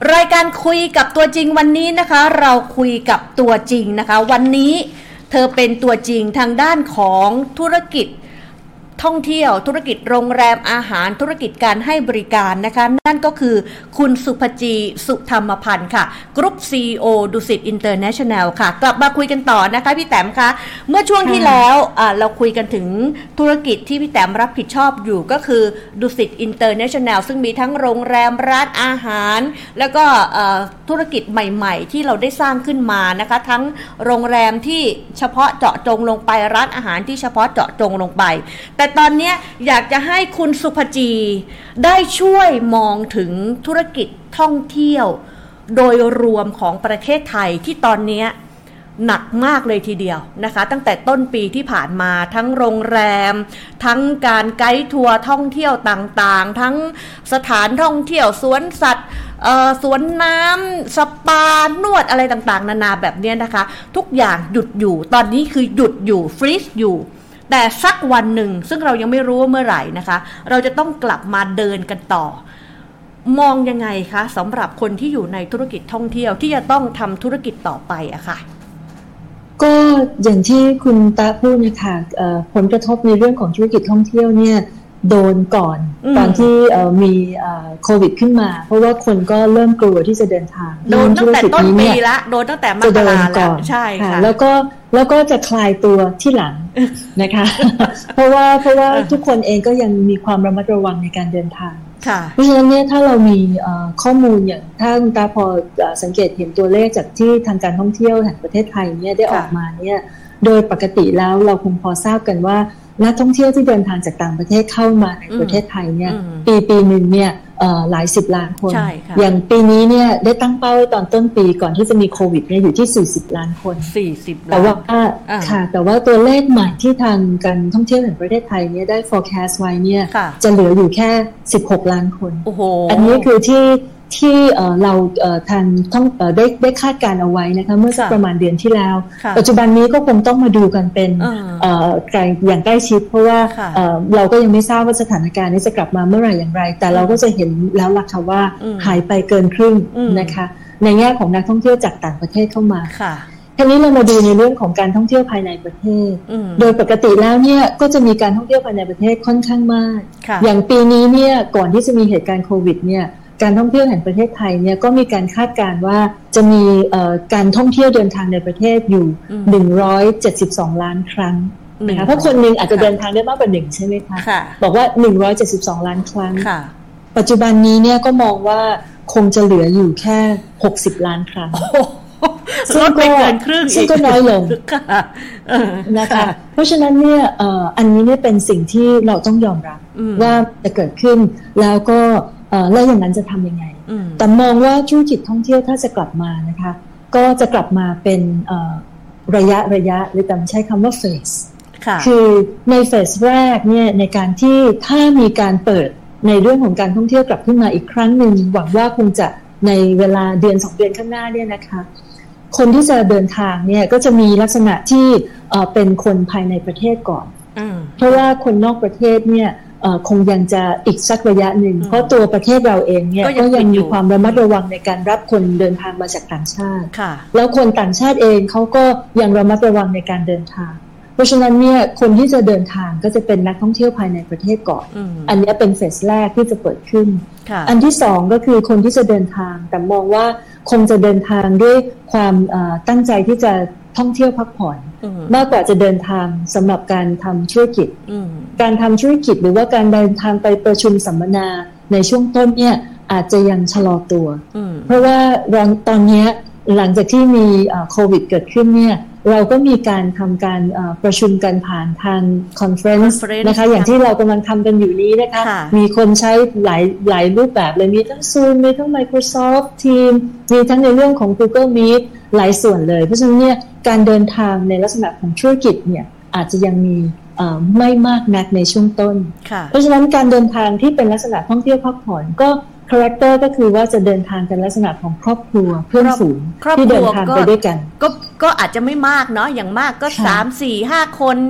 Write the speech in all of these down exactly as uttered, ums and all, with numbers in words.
รายการคุยกับตัวจริงวันนี้นะคะเราคุยกับตัวจริงนะคะวันนี้เธอเป็นตัวจริงทางด้านของธุรกิจท่องเที่ยวธุรกิจโรงแรมอาหารธุรกิจการให้บริการนะคะนั่นก็คือคุณสุภจีสุธรรมพันธ์ค่ะกรุ๊ป ซี อี โอ ดุสิตอินเตอร์เนชั่นแนลค่ะกลับมาคุยกันต่อนะคะพี่แต้มคะเมื่อช่วงที่แล้วเราคุยกันถึงธุรกิจที่พี่แต้มรับผิดชอบอยู่ก็คือดุสิตอินเตอร์เนชั่นแนลซึ่งมีทั้งโรงแรมร้านอาหารแล้วก็ธุรกิจใหม่ๆที่เราได้สร้างขึ้นมานะคะทั้งโรงแรมที่เฉพาะเจาะจงลงไปร้านอาหารที่เฉพาะเจาะจงลงไปแต่ตอนนี้อยากจะให้คุณสุภจีได้ช่วยมองถึงธุรกิจท่องเที่ยวโดยรวมของประเทศไทยที่ตอนนี้หนักมากเลยทีเดียวนะคะตั้งแต่ต้นปีที่ผ่านมาทั้งโรงแรมทั้งการไกด์ทัวร์ท่องเที่ยวต่างๆทั้งสถานท่องเที่ยวสวนสัตว์สวนน้ำสปานวดอะไรต่างๆนานาแบบนี้นะคะทุกอย่างหยุดอยู่ตอนนี้คือหยุดอยู่ฟรีซอยู่แต่สักวันหนึ่งซึ่งเรายังไม่รู้ว่าเมื่อไหร่นะคะเราจะต้องกลับมาเดินกันต่อมองยังไงคะสำหรับคนที่อยู่ในธุรกิจท่องเที่ยวที่จะต้องทำธุรกิจต่อไปอะค่ะก็อย่างที่คุณตาพูดนะคะผลกระทบในเรื่องของธุรกิจท่องเที่ยวเนี่ยโดนก่อนตอนที่มีโควิดขึ้นมาเพราะว่าคนก็เริ่มกลัวที่จะเดินทางโดนตั้งแต่ต้นปีละโดนตั้งแต่มกราแล้วใช่ค่ะแล้วก็แล้วก็จะคลายตัวที่หลังนะคะเพราะว่าเพราะว่าทุกคนเองก็ยังมีความระมัดระวังในการเดินทางเพราะฉะนั้นเนี่ยถ้าเรามีข้อมูลอย่างถ้าคุณตาพอสังเกตเห็นตัวเลขจากที่ทางการท่องเที่ยวแห่งประเทศไทยเนี่ยได้ออกมาเนี่ยโดยปกติแล้วเราคงพอทราบกันว่านักท่องเที่ยวที่เดินทางจากต่างประเทศเข้ามาในประเทศไทยเนี่ยปีปีหนึ่งเนี่ยหลายสิบล้านคนอย่างปีนี้เนี่ยได้ตั้งเป้าไว้ตอนต้นปีก่อนที่จะมีโควิดเนี่ยอยู่ที่สี่สิบล้านคนสี่สิบล้านแต่ว่าค่ะแต่ว่าตัวเลขใหม่ที่ทางการท่องเที่ยวแห่งประเทศไทยเนี่ยได้ forecast ไว้เนี่ยจะเหลืออยู่แค่สิบหกล้านคนอันนี้คือที่ที่เราทางท่องได้ได้คาดการเอาไว้นะคะเมื่อสักประมาณเดือนที่แล้วปัจจุบันนี้ก็คงต้องมาดูกันเป็นอย่างใกล้ชิดเพราะว่าเราก็ยังไม่ทราบว่าสถานการณ์นี้จะกลับมาเมื่อไหร่อย่างไรแต่เราก็จะเห็นแล้วล่ะค่ะว่าหายไปเกินครึ่งนะคะในแง่ของนักท่องเที่ยวจากต่างประเทศเข้ามาทีนี้เรามาดูในเรื่องของการท่องเที่ยวภายในประเทศโดยปกติแล้วเนี่ยก็จะมีการท่องเที่ยวภายในประเทศค่อนข้างมากอย่างปีนี้เนี่ยก่อนที่จะมีเหตุการณ์โควิดเนี่ยการท่องเที่ยวแห่งประเทศไทยเนี่ยก็มีการคาดการณ์ว่าจะมีการท่องเที่ยวเดินทางในประเทศอยู่หนึ่งร้อยเจ็ดสิบสองล้านครั้งนะคะเพราะคนนึงอาจจะเดินทางได้มากกว่าหนึ่งใช่ไหมคะบอกว่าหนึ่งร้อยเจ็ดสิบสองล้านครั้งปัจจุบันนี้เนี่ยก็มองว่าคงจะเหลืออยู่แค่หกสิบล้านครั้งลดไปเกินครึ่งซึ่งก็น้อยลงนะคะเพราะฉะนั้นเนี่ยอันนี้เนี่ยเป็นสิ่งที่เราต้องยอมรับว่าจะเกิดขึ้นแล้วก็แล้วอย่างนั้นจะทำยังไงแต่มองว่าธุรกิจท่องเที่ยวถ้าจะกลับมานะคะก็จะกลับมาเป็นระยะระยะหรือแต่ใช้คำว่าเฟสคือในเฟสแรกเนี่ยในการที่ถ้ามีการเปิดในเรื่องของการท่องเที่ยวกลับขึ้นมาอีกครั้งหนึ่งหวังว่าคงจะในเวลาเดือนสองเดือนข้างหน้าเนี่ยนะคะคนที่จะเดินทางเนี่ยก็จะมีลักษณะที่เป็นคนภายในประเทศก่อนเพราะว่าคนนอกประเทศเนี่ยคงยังจะอีกสักระยะหนึ่งเพราะตัวประเทศเราเองเนี่ยก็ยังมีความระมัดระวังในการรับคนเดินทางมาจากต่างชาติแล้วคนต่างชาติเองเขาก็ยังระมัดระวังในการเดินทางเพราะฉะนั้นเนี่ยคนที่จะเดินทางก็จะเป็นนักท่องเที่ยวภายในประเทศก่อน อ, อันนี้เป็นเฟสแรกที่จะเปิดขึ้นอันที่สองก็คือคนที่จะเดินทางแต่มองว่าคงจะเดินทางด้วยความตั้งใจที่จะท่องเที่ยวพักผ่อนมากกว่าจะเดินทางสำหรับการทำธุรกิจการทำธุรกิจหรือว่าการเดินทางไปประชุมสัมมนาในช่วงต้นเนี่ยอาจจะยังชะลอตัวเพราะว่าตอนนี้หลังจากที่มีโควิดเกิดขึ้นเนี่ยเราก็มีการทำการประชุมกันผ่านทางคอนเฟรนซ์นะคะอย่างที่เรากำลังทำกันอยู่นี้นะคะมีคนใช้หลายหลายรูปแบบเลยมีทั้ง Zoom มีทั้ง Microsoft Teams มีทั้งในเรื่องของ Google Meet หลายส่วนเลยเพราะฉะนั้นเนี่ยการเดินทางในลักษณะของธุรกิจเนี่ยอาจจะยังมีไม่มากนักในช่วงต้นเพราะฉะนั้นการเดินทางที่เป็นลักษณะท่องเที่ยวพักผ่อนก็คาแรคเตอร์ก็คือว่าจะเดินทางกันลักษณะของครอบครัวเพื่อนฝูงที่เดินทางไปด้วยกันก็ก็อาจจะไม่มากเนาะอย่างมากก็สาม สี่ ห้าคน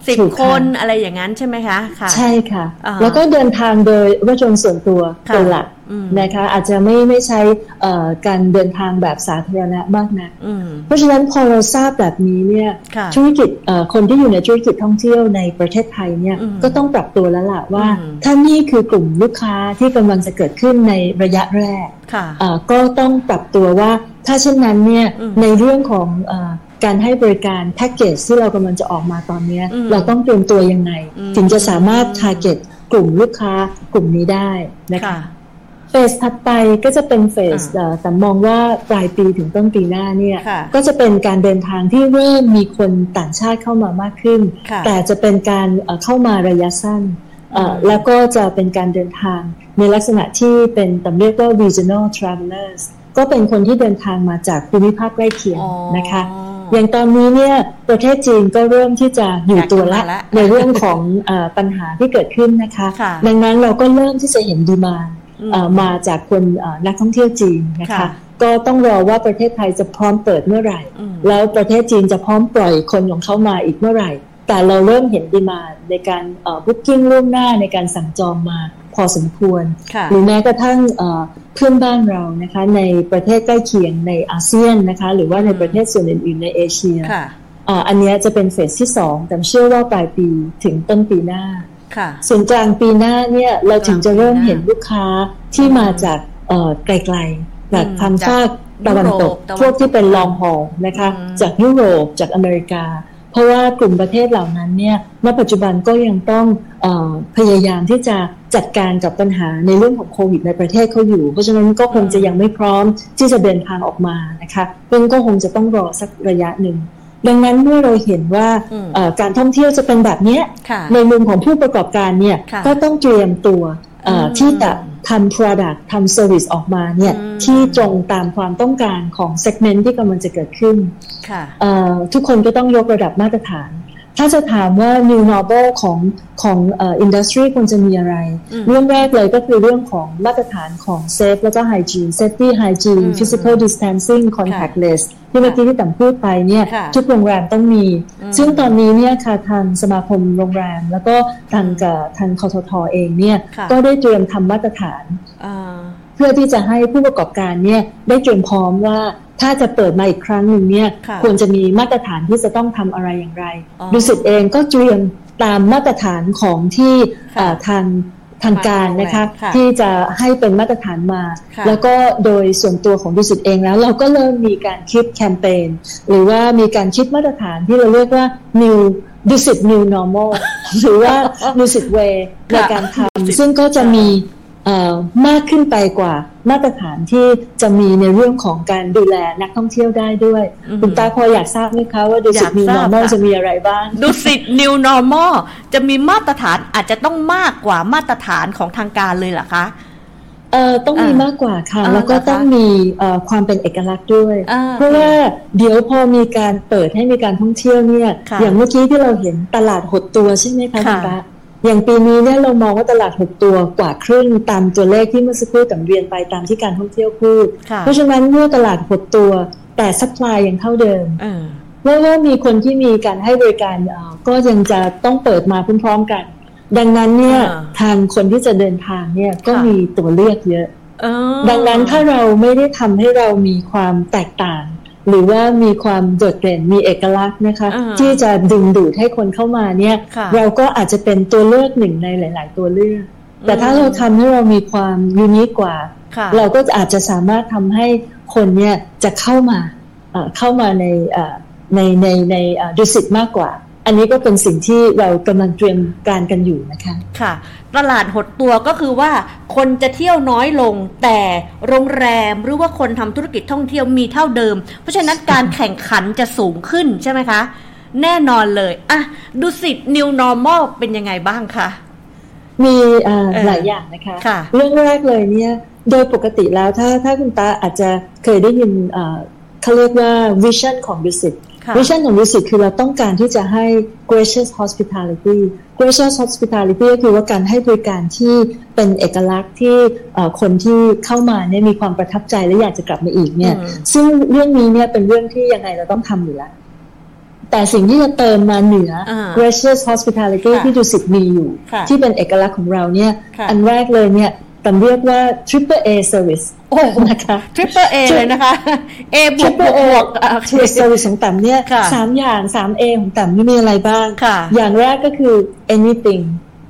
สิบคนอะไรอย่างนั้นใช่ไหมคะค่ะใช่ค่ะแล้วก็เดินทางโดยรถยนต์ส่วนตัวเป็นหลักนะคะอาจจะไม่ไม่ใช้การเดินทางแบบสาธารณะมากนักเพราะฉะนั้นพอเราทราบแบบนี้เนี่ยธุรกิจคนที่อยู่ในธุรกิจท่องเที่ยวในประเทศไทยเนี่ยก็ต้องปรับตัวแล้วล่ะว่าถ้านี่คือกลุ่มลูกค้าที่กำลังจะเกิดขึ้นในระยะแรกก็ต้องปรับตัวว่าถ้าเช่นนั้นเนี่ยในเรื่องของการให้บริการแพ็กเกจที่เรากำลังจะออกมาตอนนี้เราต้องเตรียมตัวยังไงถึงจะสามารถ target กลุ่มลูกค้ากลุ่มนี้ได้นะคะเฟสถัดไปก็จะเป็นเฟสแต่มองว่าปลายปีถึงต้นปีหน้าเนี่ยก็จะเป็นการเดินทางที่เริ่มมีคนต่างชาติเข้ามามากขึ้นแต่จะเป็นการเข้ามาระยะสั้นแล้วก็จะเป็นการเดินทางในลักษณะที่เป็นตำเรียกว่า regional travelers ก็เป็นคนที่เดินทางมาจากภูมิภาคใกล้เคียงนะคะอย่างตอนนี้เนี่ยประเทศจีนก็เริ่มที่จะอยู่ตัวละในเรื่องของปัญหาที่เกิดขึ้นนะคะดังนั้นเราก็เริ่มที่จะเห็นดีมานด์มาจากคนนักท่องเที่ยวจีนนะคะก็ต้องรอว่าประเทศไทยจะพร้อมเปิดเมื่อไหร่แล้วประเทศจีนจะพร้อมปล่อยคนของเขามาอีกเมื่อไหร่แต่เราเริ่มเห็นดีมานด์ในการบุ๊กกิ้งล่วงหน้าในการสั่งจองมาพอสมควรหรือแม้กระทั่งเพื่อนบ้านเรานะคะในประเทศใกล้เคียงในอาเซียนนะคะหรือว่าในประเทศส่วนอื่นๆในเอเชียอันนี้จะเป็นเฟสที่สองแต่เชื่อว่าปลายปีถึงต้นปีหน้าส่วนกลางปีหน้าเนี่ยเราถึงจะเริ่มเห็นลูกค้าที่มาจากไกลๆจากทางภาคตะวันตกพวกที่เป็นลองฮอลนะคะจากยุโรปจากอเมริกาเพราะว่ากลุ่มประเทศเหล่านั้นเนี่ยณปัจจุบันก็ยังต้องเอ่อพยายามที่จะจัดการกับปัญหาในเรื่องของโควิดในประเทศเขาอยู่เพราะฉะนั้นก็คงจะยังไม่พร้อมที่จะเดินทางออกมานะคะเรื่องก็คงจะต้องรอสักระยะหนึ่งดังนั้นเมื่อเราเห็นว่าการท่องเที่ยวจะเป็นแบบนี้ในมุมของผู้ประกอบการเนี่ยก็ต้องเตรียมตัวที่จะทำ product ทำ service ออกมาเนี่ยที่ตรงตามความต้องการของ segment ที่กำลังจะเกิดขึ้นทุกคนก็ต้องยกระดับมาตรฐานถ้าจะถามว่า new normal ของของเอ่อ industry ควรจะมีอะไรเรื่องแรกเลยก็คือเรื่องของมาตรฐานของ safe แล้วก็ hygiene safety hygiene physical distancing contactless ที่เมื่อกี้ที่ต่ำพูดไปเนี่ยทุกโรงแรมต้องมีซึ่งตอนนี้เนี่ยค่ะทางสมาคมโรงแรมแล้วก็ทางกับทางคทท.เองเนี่ยก็ได้เตรียมทำมาตรฐานเพื่อที่จะให้ผู้ประกอบการเนี่ยได้เตรียมพร้อมว่าถ้าจะเปิดมาอีกครั้งหนึ่งเนี่ยควรจะมีมาตรฐานที่จะต้องทำอะไรอย่างไรดุสิตเองก็เตรียมตามมาตรฐานของที่ทางทางการนะคะที่จะให้เป็นมาตรฐานมาแล้วก็โดยส่วนตัวของดุสิตเองแล้วเราก็เริ่มมีการคิดแคมเปญหรือว่ามีการคิดมาตรฐานที่เราเรียกว่า new ดุสิต new normal หรือว่าดุสิต way ในการทำซึ่งก็จะมีมากขึ้นไปกว่ามาตรฐานที่จะมีในเรื่องของการดูแลนักท่องเที่ยวได้ด้วยคุณตาพออยากทราบไหมคะว่าดุสิต New Normal จะมีอะไรบ้างดุสิต New Normal จะมีมาตรฐานอาจจะต้องมากกว่ามาตรฐานของทางการเลยเหรอคะเอ่อต้องมีมากกว่าค่ะแล้วก็ต้องมีความเป็นเอกลักษณ์ด้วยเพราะว่าเดี๋ยวพอมีการเปิดให้มีการท่องเที่ยวเนี่ยอย่างเมื่อกี้ที่เราเห็นตลาดหดตัวใช่ไหมคะคุณตาอย่างปีนี้เนี่ยเรามองว่าตลาดหกตัวกว่าครึ่งตามตัวเลขที่เมื่อสักครู่ต่างเรียนไปตามที่การท่องเที่ยวพูดเพราะฉะนั้นเมื่อตลาดหกตัวแต่ซัพพลายยังเท่าเดิมเพราะว่ามีคนที่มีการให้บริการก็ยังจะต้องเปิดมาพร้อมๆกันดังนั้นเนี่ยทางคนที่จะเดินทางเนี่ยก็มีตัวเลือกเยอะดังนั้นถ้าเราไม่ได้ทำให้เรามีความแตกต่างหรือว่ามีความโดดเด่นมีเอกลักษณ์นะคะที่จะดึงดูดให้คนเข้ามาเนี่ยเราก็อาจจะเป็นตัวเลือกหนึ่งในหลายๆตัวเลือกแต่ถ้าเราทำให้เรามีความยูนิคกว่าเราก็อาจจะสามารถทำให้คนเนี่ยจะเข้ามาเข้ามาในในในในดุสิตมากกว่าอันนี้ก็เป็นสิ่งที่เรากำลังเตรียมการกันอยู่นะคะค่ะตลาดหดตัวก็คือว่าคนจะเที่ยวน้อยลงแต่โรงแรมหรือว่าคนทำธุรกิจท่องเที่ยวมีเท่าเดิมเพราะฉะนั้นการแข่งขันจะสูงขึ้นใช่ไหมคะแน่นอนเลยอ่ะดุสิต New Normal เป็นยังไงบ้างคะมีหลายอย่างนะคะเรื่องแรกเลยเนี่ยโดยปกติแล้วถ้าถ้าคุณตาอาจจะเคยได้ยินเขาเรียกว่า vision ของดุสิตวิชั่นของดุสิตคือเราต้องการที่จะให้ gracious hospitality gracious hospitality ก็คือว่าการให้บริการที่เป็นเอกลักษณ์ที่คนที่เข้ามาเนี่ยมีความประทับใจและอยากจะกลับมาอีกเนี่ยซึ่งเรื่องนี้เนี่ยเป็นเรื่องที่ยังไงเราต้องทำอยู่แล้วแต่สิ่งที่จะเติมมาเหนือ gracious hospitality ที่ดุสิตมีอยู่ที่เป็นเอกลักษณ์ของเราเนี่ยอันแรกเลยเนี่ยตำเรียกว่า triple A service โอ้นะคะ triple A เลยนะคะ A บวกบวกบวก service ของต่ำเนี่ยสามอย่างสาม A ของต่ำนี่มีอะไรบ้างอย่างแรกก็คือ anything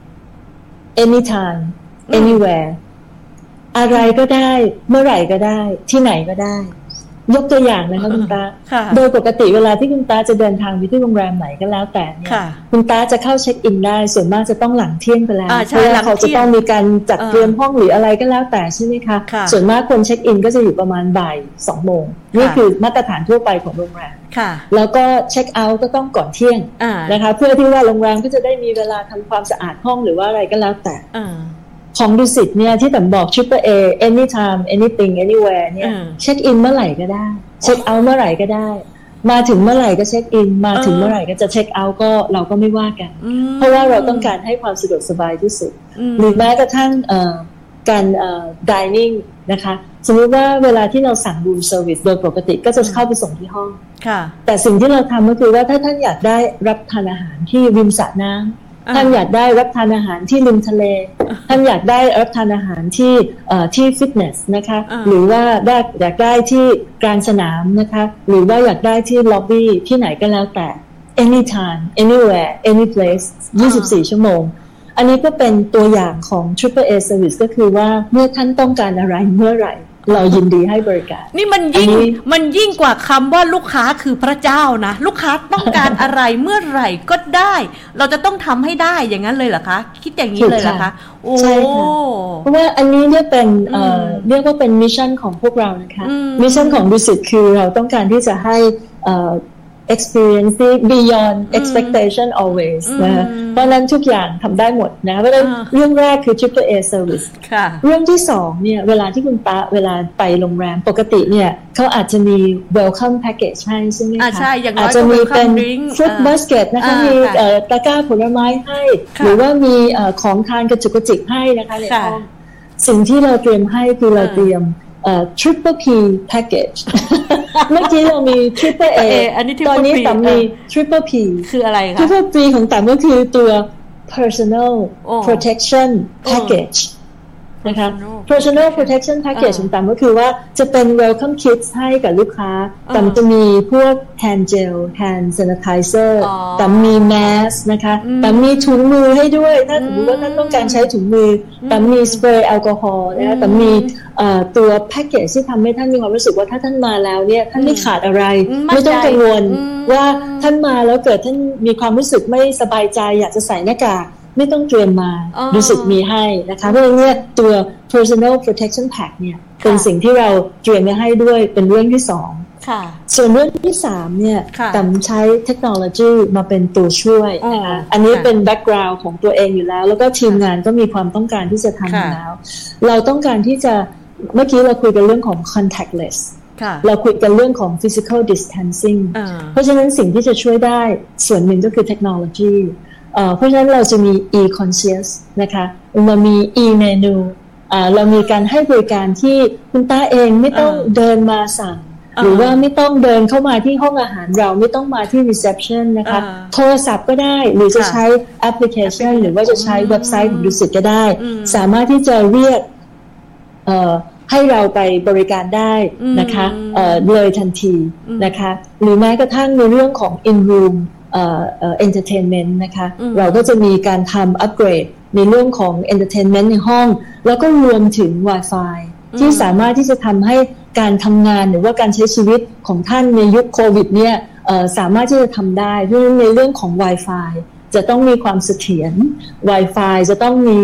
anytime anywhere อะไรก็ได้เมื่อไหร่ก็ได้ที่ไหนก็ได้ยกตัวอย่างนะคะคุณตาโดยปกติเวลาที่คุณตาจะเดินทางไปที่โรงแรมไหนก็แล้วแต่เนี่ยคุณตาจะเข้าเช็คอินได้ส่วนมากจะต้องหลังเที่ยงไปแล้วเพราะว่าเขาจะต้องมีการจัดเตรียมห้องหรืออะไรก็แล้วแต่ใช่ไหมคะส่วนมากคนเช็คอินก็จะอยู่ประมาณบ่ายสองโมงนี่คือมาตรฐานทั่วไปของโรงแรมแล้วก็เช็คเอาท์ก็ต้องก่อนเที่ยงนะคะเพื่อที่ว่าโรงแรมก็จะได้มีเวลาทำความสะอาดห้องหรือว่าอะไรก็แล้วแต่ของดุสิตเนี่ยที่ต่ำบอก triple A anytime anything anywhere เนี่ยเช็คอินเมื่อไหร่ก็ได้เช็คเอาท์เมื่อไหร่ก็ได้มาถึงเมื่อไหร่ก็เช็คอินมาถึงเมื่อไหร่ก็จะเช็คเอาท์ก็เราก็ไม่ว่ากันเพราะว่าเราต้องการให้ความสะดวกสบายที่สุดหรือแม้กระทั่งการ dining นะคะสมมติว่าเวลาที่เราสั่ง room service โดยปกติก็จะเข้าไปส่งที่ห้องแต่สิ่งที่เราทำก็คือว่าถ้าท่านอยากได้รับทานอาหารที่ริมสระน้ำท่านอยากได้รับทานอาหารที่ริมทะเลท่านอยากได้รับทานอาหารที่ที่ฟิตเนสนะคะหรือว่าได้อยากได้ที่กลางสนามนะคะหรือว่าอยากได้ที่ล็อบบี้ที่ไหนก็แล้วแต่ anytime anywhere any place ยี่สิบสี่ชั่วโมงอันนี้ก็เป็นตัวอย่างของ triple A service ก็คือว่าเมื่อท่านต้องการอะไรเมื่อไหร่เรายินดีให้บริการนี่มันยิ่งมันยิ่งกว่าคำว่าลูกค้าคือพระเจ้านะลูกค้าต้องการอะไรเมื่อไหร่ก็ได้เราจะต้องทำให้ได้อย่างนั้นเลยเหรอคะคิดอย่างนี้เลยเหรอคะโอ้ใช่ค่ะเพราะว่าอันนี้เนี่ยเป็นเอ่อเรียกว่าเป็นมิชชั่นของพวกเรานะคะมิชชั่นของดุสิตคือเราต้องการที่จะให้เอ่อexperience beyond expectation always นะเพราะนั้นทุกอย่างทำได้หมดนะเพราะฉะนั้นเรื่องแรกคือ triple A service เรื่องที่สองเนี่ยเวลาที่คุณตาเวลาไปโรงแรมปกติเนี่ยเขาอาจจะมี welcome package ให้ใช่ไหมคะอาจจะมีเป็น fruit basket นะคะมีตะกร้าผลไม้ให้หรือว่ามีของทานกระจุกกระจิกให้นะคะในห้องสิ่งที่เราเตรียมให้คือเราเตรียมtriple P package เมื่อกี้เรามี triple A ตอนนี้ต่ำมี triple P คืออะไรคะ triple P ของต่ำก็คือตัว personal protection package นะคะ personal protection package ของต่ำก็คือว่าจะเป็น welcome kits ให้กับลูกค้าต่ำจะมีพวก hand gel hand sanitizer ต่ำมี mask นะคะต่ำมีถุงมือให้ด้วยถ้าสมมติว่าท่านต้องการใช้ถุงมือต่ำมีสเปรย์แอลกอฮอล์นะคะต่ำมีตัวแพ็กเกจที่ทำให้ท่านมีความรู้สึกว่าถ้าท่านมาแล้วเนี่ยท่านไม่ขาดอะไรไม่ต้องกังวลว่าท่านมาแล้วเกิดท่านมีความรู้สึกไม่สบายใจอยากจะใส่หน้ากากไม่ต้องเตรียมมารู้สึกมีให้นะคะเพราะฉะนั้นตัว personal protection pack เนี่ยเป็นสิ่งที่เราเตรียมไว้ให้ด้วยเป็นเรื่องที่สองส่วนเรื่องที่สามเนี่ยต่ำใช้เทคโนโลยีมาเป็นตัวช่วยนะคะอันนี้เป็นแบ็กกราวด์ของตัวเองอยู่แล้วแล้วก็ทีมงานก็มีความต้องการที่จะทำอยู่แล้วเราต้องการที่จะเมื่อกี้เราคุยกันเรื่องของ contactless เราคุยกันเรื่องของ physical distancing เพราะฉะนั้นสิ่งที่จะช่วยได้ส่วนหนึ่งก็คือเทคโนโลยีเพราะฉะนั้นเราจะมี e-concierge นะคะเรามี e-menu เรามีการให้บริการที่คุณตาเองไม่ต้องเดินมาสั่งหรือว่าไม่ต้องเดินเข้ามาที่ห้องอาหารเราไม่ต้องมาที่ reception นะคะโทรศัพท์ก็ได้หรือจะใช้แอปพลิเคชันหรือว่าจะใช้เว็บไซต์ของดุสิตก็ได้สามารถที่จะเรียกให้เราไปบริการได้นะคะเลยทันทีนะคะหรือแม้กระทั่งในเรื่องของ in room entertainment นะคะเราก็จะมีการทำอัปเกรดในเรื่องของ entertainment ในห้องแล้วก็รวมถึง Wi-Fi ที่สามารถที่จะทำให้การทำงานหรือว่าการใช้ชีวิตของท่านในยุคโควิดเนี่ยสามารถที่จะทำได้เพราะฉะนั้นในเรื่องของ Wi-Fi จะต้องมีความเสถียร Wi-Fi จะต้องมี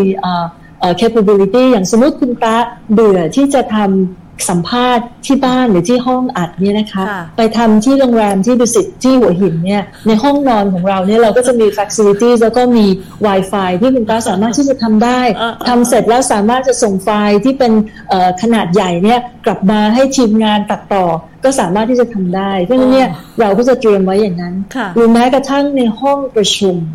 capability อย่างสมมติคุณตาเบื่อที่จะทำสัมภาษณ์ที่บ้านหรือที่ห้องอัดเนี่ยนะคะไปทำที่โรงแรมที่ดุสิตที่หัวหินเนี่ยในห้องนอนของเราเนี่ยเราก็จะมี facility แล้วก็มี Wi-Fi ที่คุณตาสามารถที่จะทำได้ทำเสร็จแล้วสามารถจะส่งไฟล์ที่เป็นขนาดใหญ่เนี่ยกลับมาให้ทีมงานตัดต่อก็สามารถที่จะทำได้เพราะฉะนั้นเนี่ยเราก็จะเตรียมไว้อย่างนั้นหรือแม้กระทั่งในห้องประชุม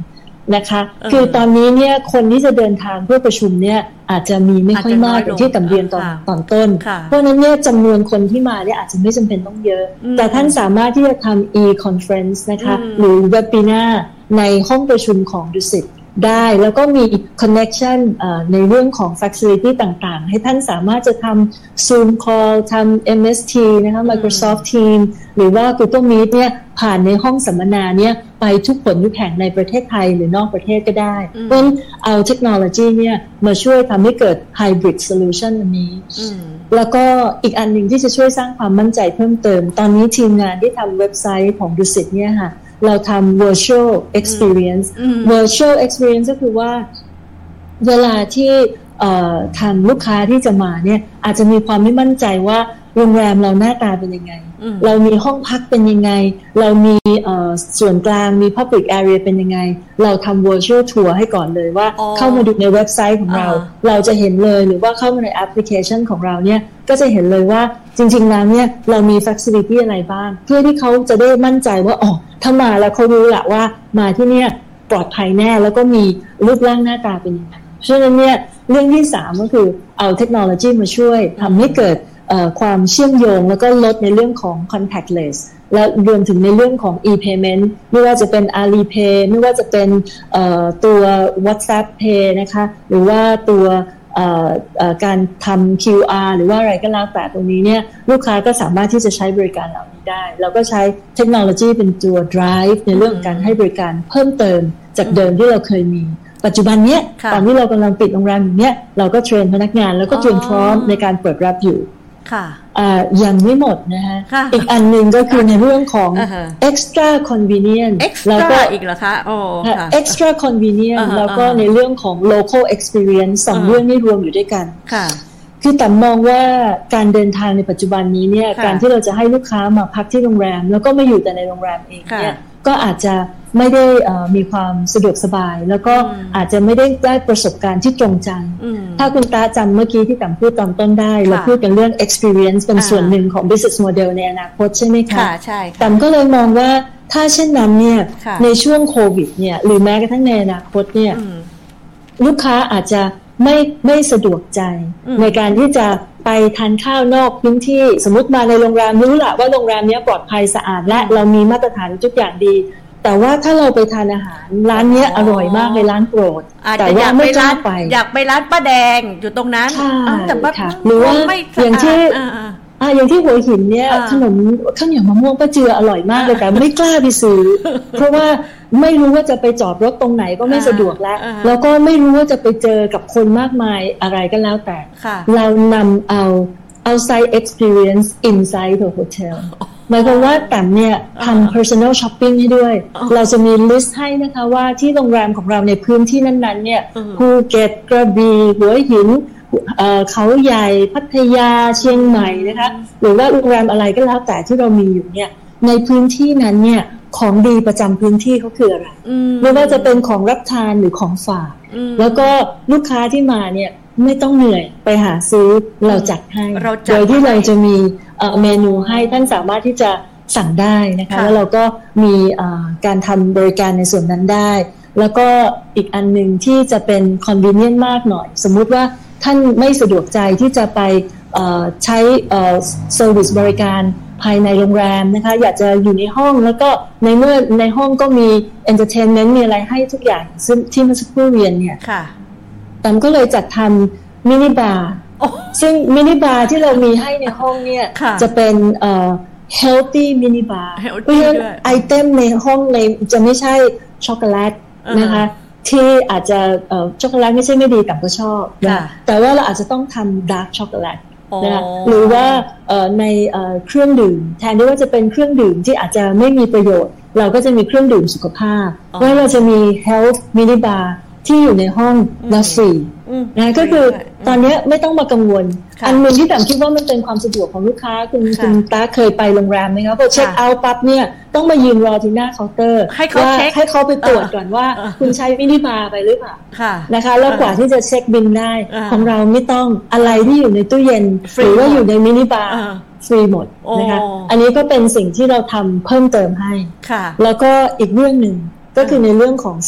นะคะคือตอนนี้เนี่ยคนที่จะเดินทางเพื่อประชุมเนี่ยอาจจะมีไม่ค่อยมากอย่างที่ต่ำเรียนตอนตอนต้นเพราะนั้นเนี่ยจำนวนคนที่มาเนี่ยอาจจะไม่จำเป็นต้องเยอะแต่ท่านสามารถที่จะทำ e-conference นะคะหรือ webinar ในห้องประชุมของดุสิตได้แล้วก็มี connection ในเรื่องของ facility ต่างๆให้ท่านสามารถจะทำ Zoom call ทำ เอ็ม เอส ที นะคะ Microsoft Teams หรือว่า Google Meet เนี่ยผ่านในห้องสัมมนาเนี่ยไปทุกผลทุกแห่งในประเทศไทยหรือนอกประเทศก็ได้เพราะฉะนั้นเอาเทคโนโลยีเนี่ยมาช่วยทำให้เกิด hybrid solution อันนี้แล้วก็อีกอันหนึ่งที่จะช่วยสร้างความมั่นใจเพิ่มเติมตอนนี้ทีมงานที่ทำเว็บไซต์ของดุสิตเนี่ยค่ะเราทำ virtual experience virtual experience ก็คือว่าเวลาที่ทางลูกค้าที่จะมาเนี่ยอาจจะมีความไม่มั่นใจว่าโรงแรมเราหน้าตาเป็นยังไงเรามีห้องพักเป็นยังไงเรามีส่วนกลางมี public area เป็นยังไงเราทำ virtual tour ให้ก่อนเลยว่าเข้ามาดูในเว็บไซต์ของเราเราจะเห็นเลยหรือว่าเข้ามาในแอปพลิเคชันของเราเนี่ยก็จะเห็นเลยว่าจริงๆแล้วเนี่ยเรามี facility อะไรบ้างเพื่อที่เขาจะได้มั่นใจว่าอ๋อถ้ามาแล้วเขารู้แหละว่ามาที่เนี่ยปลอดภัยแน่แล้วก็มีรูปร่างหน้าตาเป็นยังไงฉะนั้นเนี่ยเรื่องที่สามก็คือเอาเทคโนโลยีมาช่วยทำให้เกิดความเชื่อมโยงแล้วก็ลดในเรื่องของ contactless และรวมถึงในเรื่องของ e-payment ไม่ว่าจะเป็น Alipay ไม่ว่าจะเป็นตัว WhatsApp Pay นะคะหรือว่าตัวการทำ คิว อาร์ หรือว่าอะไรก็แล้วแต่ตรงนี้เนี่ยลูกค้าก็สามารถที่จะใช้บริการเหล่านี้ได้เราก็ใช้เทคโนโลยีเป็นตัว drive ในเรื่องการให้บริการเพิ่มเติมจากเดิมที่เราเคยมีปัจจุบันเนี้ยตอนที่เรากำลังปิดโรงแรมอยู่เนี้ยเราก็เทรนพนักงานแล้วก็เตรียมพร้อมในการเปิดรับอยู่ค่ะยังไม่หมดนะฮะอีกอันหนึ่งก็คือในเรื่องของ extra convenient แล้วก็อีกเหรอคะโอ้ค่ะ extra convenient แล้วก็ในเรื่องของ local experience สองเรื่องนี้รวมอยู่ด้วยกันค่ะคือแต่มองว่าการเดินทางในปัจจุบันนี้เนี่ยการที่เราจะให้ลูกค้ามาพักที่โรงแรมแล้วก็ไม่อยู่แต่ในโรงแรมเองเนี่ยก็อาจจะไม่ได้มีความสะดวกสบายแล้วก็อาจจะไม่ได้ได้ประสบการณ์ที่ตรงใจถ้าคุณตาจำเมื่อกี้ที่ต่ำพูดตอนต้นได้เราพูดกันเรื่อง experience เป็นส่วนหนึ่งของ business model ในอนาคตใช่ไหมคะค่ะใช่ต่ำก็เลยมองว่าถ้าเช่นนั้นเนี่ยในช่วงโควิดเนี่ยหรือแม้กระทั่งในอนาคตเนี่ยลูกค้าอาจจะไม่ไม่สะดวกใจในการที่จะไปทานข้าวนอกพื้นที่สมมติมาในโรงแรมรู้แหละว่าโรงแรมนี้ปลอดภัยสะอาดและเรามีมาตรฐานทุกอย่างดีแต่ว่าถ้าเราไปทานอาหารร้านนี้อร่อยมากในร้านโปรดแต่ว่าไม่กล้าไปอยากไปร้านป้าแดงอยู่ตรงนั้นแต่ว่าหรือว่าอย่างที่อ่าอย่างที่หัวหินเนี่ยขนมข้าวเหนียวมะม่วงป้าเจืออร่อยมากเลยแต่ไม่กล้าไปซื้อเพราะว่าไม่รู้ว่าจะไปจอดรถตรงไหนก็ไม่สะดวกแล้วแล้วก็ไม่รู้ว่าจะไปเจอกับคนมากมายอะไรก็แล้วแต่เรานำเอา outside experience inside the hotel หมายความว่าแต่เนี่ยทำ personal shopping ให้ด้วยเราจะมีลิสต์ให้นะคะว่าที่โรงแรมของเราในพื้นที่นั้นๆเนี่ยภูเก็ตกระบี่หัวหินเขาใหญ่พัทยาเชียงใหม่นะคะหรือว่าโรงแรมอะไรก็แล้วแต่ที่เรามีอยู่เนี่ยในพื้นที่นั้นเนี่ยของดีประจำพื้นที่เขาคืออะไรไม่ว่าจะเป็นของรับทานหรือของฝากแล้วก็ลูกค้าที่มาเนี่ยไม่ต้องเหนื่อยไปหาซื้อเราจัดให้โดยที่เราจะมีเมนูให้ท่านสามารถที่จะสั่งได้นะคะแล้วเราก็มีการทำบริการในส่วนนั้นได้แล้วก็อีกอันหนึ่งที่จะเป็น convenient มากหน่อยสมมุติว่าท่านไม่สะดวกใจที่จะไปใช้เซอร์วิสบริการภายในโรงแรมนะคะอยากจะอยู่ในห้องแล้วก็ในเมื่อในห้องก็มีเอนเตอร์เทนเมนต์มีอะไรให้ทุกอย่างซึ่งที่เมื่อสักครู่เรียนเนี่ยตั้มก็เลยจัดทำมินิบาร์ซึ่งมินิบาร์ที่เรามีให้ในห้องเนี่ยจะเป็นเอ่อ healthy มินิบาร์เพราะฉะนั้นไอเทมในห้องในจะไม่ใช่ช็อกโกแลตนะคะที่อาจจะช็อกโกแลตไม่ใช่ไม่ดีแต่ก็ชอบนะแต่ว่าเราอาจจะต้องทำดาร์กช็อกโกแลตนะคะหรือว่าในเครื่องดื่มแทนที่ว่าจะเป็นเครื่องดื่มที่อาจจะไม่มีประโยชน์เราก็จะมีเครื่องดื่มสุขภาพว่าเราจะมี health mini bar ที่อยู่ในห้องแล้วฟรีนะก็คือตอนนี้ไม่ต้องมากังวลอันนึงที่แต่คิดว่ามันเป็นความสะดวกของลูกค้าคุณคุณตาเคยไปโรงแรมไหมคะพอเช็คเอาท์ปั๊บเนี่ยต้องมายืนรอที่หน้าเคาน์เตอร์ว่าให้เขาไปตรวจก่อนว่าคุณใช้มินิบาร์ไปหรือเปล่านะคะแล้วกว่าที่จะเช็คบิลได้ของเราไม่ต้องอะไรที่อยู่ในตู้เย็นหรือว่าอยู่ในมินิบาร์ฟรีหมดนะคะอันนี้ก็เป็นสิ่งที่เราทำเพิ่มเติมให้แล้วก็อีกเรื่องหนึ่งก็คือในเรื่องของ safe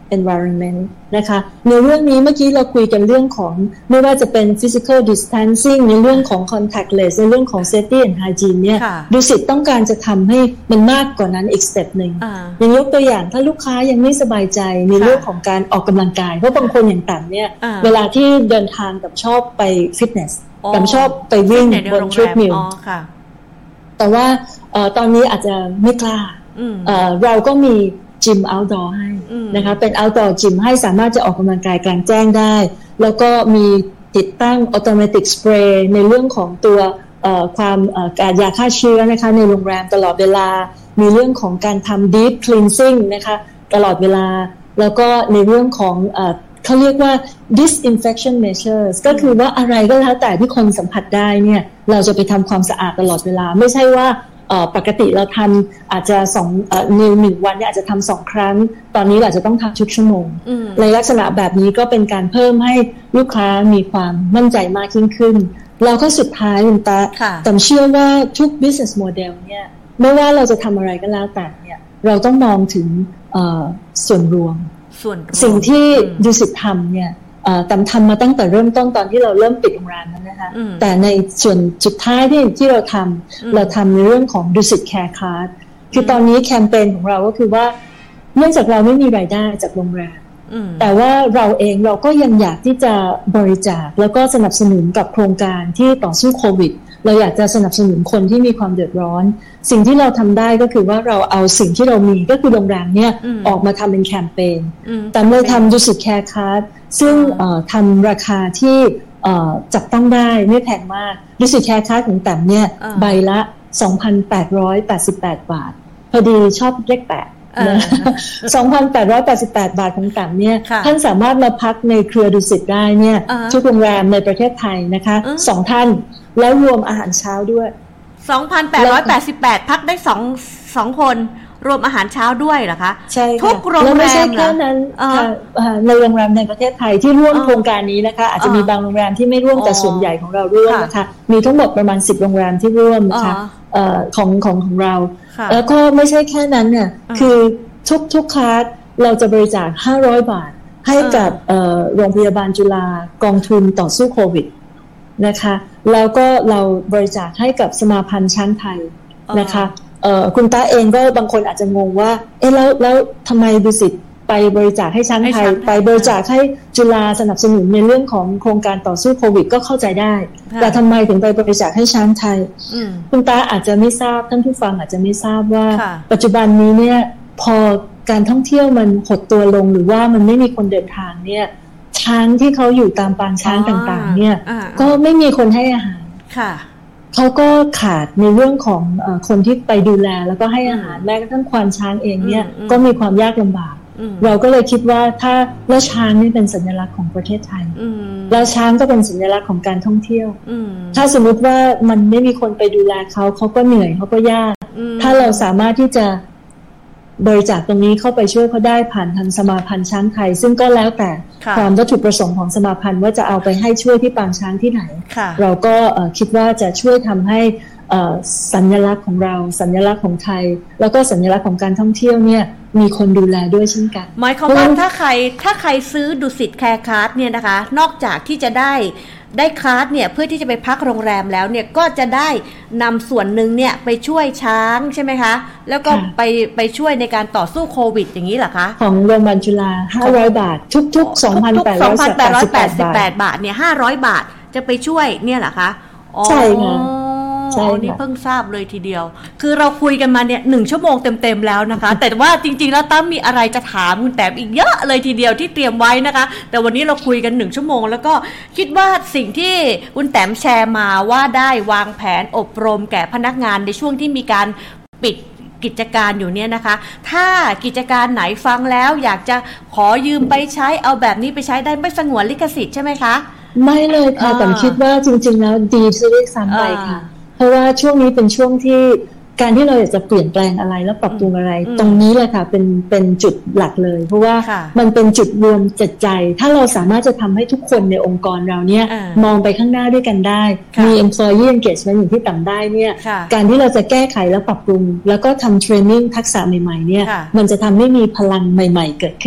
environment นะคะในเรื่องนี้เมื่อกี้เราคุยกันเรื่องของไม่ว่าจะเป็น physical distancing ในเรื่องของ contactless ในเรื่องของ safety and hygiene เนี่ยดุสิตต้องการจะทำให้มันมากกว่านั้นอีกสเต็ปหนึ่งอย่างยกตัวอย่างถ้าลูกค้ายังไม่สบายใจในเรื่องของการออกกำลังกายเพราะบางคนอย่างต่ำเนี่ยเวลาที่เดินทางกับชอบไปฟิตเนสกับชอบไปวิ่งบนทรีดมิลแต่ว่าตอนนี้อาจจะไม่กล้าเราก็มีจิม outdoor ให้นะคะเป็น outdoor จิมให้สามารถจะออกกำลังกายกลางแจ้งได้แล้วก็มีติดตั้ง automatic spray ในเรื่องของตัวความการยาฆ่าเชื้อนะคะในโรงแรมตลอดเวลามีเรื่องของการทำ deep cleansing นะคะตลอดเวลาแล้วก็ในเรื่องของเขาเรียกว่า disinfection measures ก็คือว่าอะไรก็แล้วแต่ที่คนสัมผัสได้เนี่ยเราจะไปทำความสะอาดตลอดเวลาไม่ใช่ว่าปกติเราทำอาจจะสองในหนึ่งวันเนี่ยอาจจะทำสองครั้งตอนนี้เราจะต้องทำทุกชั่วโมงในลักษณะแบบนี้ก็เป็นการเพิ่มให้ลูกค้ามีความมั่นใจมากยิ่งขึ้นแล้วก็สุดท้ายคุณตาแต่เชื่อว่าทุก business model เนี่ยไม่ว่าเราจะทำอะไรก็แล้วแต่เนี่ยเราต้องมองถึงส่วนรวมสิ่งที่ดุสิตทำเนี่ยตำทำมาตั้งแต่เริ่มต้นตอนที่เราเริ่มปิดโรงแรมนั้นนะคะแต่ในส่วนสุดท้ายที่ที่เราทำเราทำในเรื่องของดุสิตแคร์คาร์ดคือตอนนี้แคมเปญของเราก็คือว่าเนื่องจากเราไม่มีรายได้จากโรงแรมแต่ว่าเราเองเราก็ยังอยากที่จะบริจาคแล้วก็สนับสนุนกับโครงการที่ต่อสู้โควิดเราอยากจะสนับสนุนคนที่มีความเดือดร้อนสิ่งที่เราทำได้ก็คือว่าเราเอาสิ่งที่เรามีก็คือโรงแรมเนี่ยออกมาทำเป็นแคมเปญแต่เราทำดุสิตแคร์คาร์ดซึ่งทำราคาที่จับต้องได้ไม่แพงมากดุสิตแคร์คาร์ดของแต้มเนี่ยใบละ สองพันแปดร้อยแปดสิบแปด บาทพอดีชอบเลขแปดสองพันแปดร้อยแปดสิบแปด บาทของแต้มเนี่ยท่านสามารถมาพักในเครือดุสิตได้เนี่ยทุกโรงแรมในประเทศไทยนะคะสองท่านแล้วรวมอาหารเช้าด้วยสองพันแปดร้อยแปดสิบแปด พักได้สอง สองคนรวมอาหารเช้าด้วยเหรอคะใช่ทุกโรงแรมไม่ใช่แค่นั้นในโรงแรมในประเทศไทยที่ร่วมโครงการนี้นะคะอาจจะมีบางโรงแรมที่ไม่ร่วมแต่ส่วนใหญ่ของเราร่วมนะคะมีทั้งหมดประมาณสิบโรงแรมที่ร่วมนะคะของของของเราแล้วก็ไม่ใช่แค่นั้นเนี่ยคือทุกทุกคลาสเราจะบริจาคห้าร้อยบาทให้กับโรงพยาบาลจุฬากองทุนต่อสู้โควิดนะคะแล้วก็เราบริจาคให้กับสมาพันธ์ช้างไทยนะคะคุณตาเองก็บางคนอาจจะงงว่าเอ๊ะแล้วแล้วทำไมดุสิตไปบริจาคให้ช้างไทยไปบริจาคให้จุฬาสนับสนุนในเรื่องของโครงการต่อสู้โควิดก็เข้าใจได้แต่ทำไมถึงไปบริจาคให้ช้างไทยคุณตาอาจจะไม่ทราบท่านผู้ฟังอาจจะไม่ทราบว่าปัจจุบันนี้เนี่ยพอการท่องเที่ยวมันหดตัวลงหรือว่ามันไม่มีคนเดินทางเนี่ยช้างที่เขาอยู่ตามปางช้างต่างๆเนี่ยก็ไม่มีคนให้อาหารเขาก็ขาดในเรื่องของเอ่อคนที่ไปดูแลแล้วก็ให้อาหารแม้กระทั่งควานช้างเองเนี่ยก็มีความยากลำบากเราก็เลยคิดว่าถ้าแล้วช้างนี่เป็นสัญลักษณ์ของประเทศไทยแล้วช้างก็เป็นสัญลักษณ์ของการท่องเที่ยวถ้าสมมติว่ามันไม่มีคนไปดูแลเขาเขาก็เหนื่อยเขาก็ยากถ้าเราสามารถที่จะบริจาคตรงนี้เข้าไปช่วยเขาได้ผ่านทางสมาพันธ์ช้างไทยซึ่งก็แล้วแต่ความวัตถุประสงค์ของสมาพันธ์ว่าจะเอาไปให้ช่วยที่ปางช้างที่ไหนเราก็คิดว่าจะช่วยทำให้สัญลักษณ์ของเราสัญลักษณ์ของไทยแล้วก็สัญลักษณ์ของการท่องเที่ยวเนี่ยมีคนดูแลด้วยเช่นกันหมายความว่าถ้าใครถ้าใครซื้อดุสิตแคร์คาร์ดเนี่ยนะคะนอกจากที่จะได้ได้คาร์ดเนี่ยเพื่อที่จะไปพักโรงแรมแล้วเนี่ยก็จะได้นำส่วนหนึ่งเนี่ยไปช่วยช้างใช่ไหมคะแล้วก็ไปไปช่วยในการต่อสู้โควิดอย่างนี้เหรอคะของโรงพยาบาลจุฬาห้าร้อยบาททุกๆ สองพันแปดร้อยแปดสิบแปดบาทเนี่ยห้าร้อยบาทจะไปช่วยเนี่ยเหรอคะใช่ค่ะอ๋อนี่เพิ่งทราบเลยทีเดียวคือเราคุยกันมาเนี่ยหนึ่งชั่วโมงเต็มๆแล้วนะคะแต่ว่าจริงๆแล้วตั้มมีอะไรจะถามคุณแต้มอีกเยอะเลยทีเดียวที่เตรียมไว้นะคะแต่วันนี้เราคุยกันหนึ่งชั่วโมงแล้วก็คิดว่าสิ่งที่คุณแต้มแชร์มาว่าได้วางแผนอบรมแก่พนักงานในช่วงที่มีการปิดกิจการอยู่เนี่ยนะคะถ้ากิจการไหนฟังแล้วอยากจะขอยืมไปใช้เอาแบบนี้ไปใช้ได้ไม่สงวนลิขสิทธิ์ใช่ไหมคะไม่เลยค่ะแต่คิดว่าจริงๆแล้วดีซะด้วยซ้ำไปค่ะเพราะว่าช่วงนี้เป็นช่วงที่การที่เราอยากจะเปลี่ยนแปลงอะไรแล้วปรับปรุงอะไรตรงนี้แหละค่ะเป็นเป็นจุดหลักเลยเพราะว่ามันเป็นจุดรวมจิตใจถ้าเราสามารถจะทำให้ทุกคนในองค์กรเราเนี่ยมองไปข้างหน้าด้วยกันได้มี employee engagement อย่างที่ต่ำได้เนี่ยการที่เราจะแก้ไขและปรับปรุงแล้วก็ทำเทรนนิ่งทักษะใหม่ๆเนี่ยมันจะทำให้มีพลังใหม่ๆเกิดขึ้น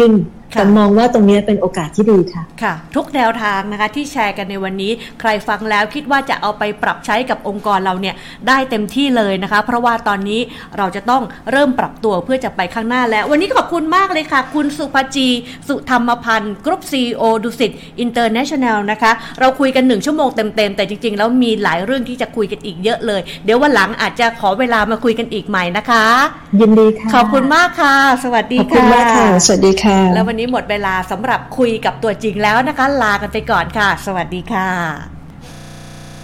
แต่มองว่าตรงนี้เป็นโอกาสที่ดีค่ะค่ะทุกแนวทางนะคะที่แชร์กันในวันนี้ใครฟังแล้วคิดว่าจะเอาไปปรับใช้กับองค์กรเราเนี่ยได้เต็มที่เลยนะคะเพราะว่าตอนนี้เราจะต้องเริ่มปรับตัวเพื่อจะไปข้างหน้าแล้ววันนี้ขอบคุณมากเลยค่ะคุณสุภจีสุธรรมพันธ์กรุ๊ป ซี อี โอ ดุสิตอินเตอร์เนชั่นแนลนะคะเราคุยกันหนึ่งชั่วโมงเต็มๆแต่จริงๆแล้วมีหลายเรื่องที่จะคุยกันอีกเยอะเลยเดี๋ยววันหลังอาจจะขอเวลามาคุยกันอีกใหม่นะคะยินดีค่ะขอบคุณมากค่ะสวัสดีค่ะขอบคุณมากค่ะสวัสดีค่ะแล้ววันนี้หมดเวลาสำหรับคุยกับตัวจริงแล้วนะคะลากันไปก่อนค่ะสวัสดีค่ะ